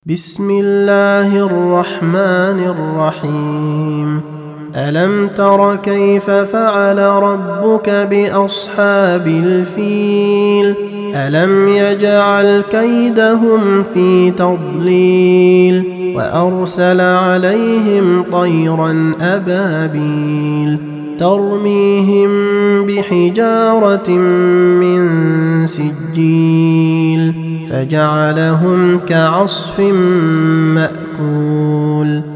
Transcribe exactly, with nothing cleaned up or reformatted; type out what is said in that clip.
بسم الله الرحمن الرحيم. ألم تر كيف فعل ربك بأصحاب الفيل؟ ألم يجعل كيدهم في تضليل وأرسل عليهم طيرا أبابيل ترميهم بحجارة من سجيل فجعلهم كعصف مأكول.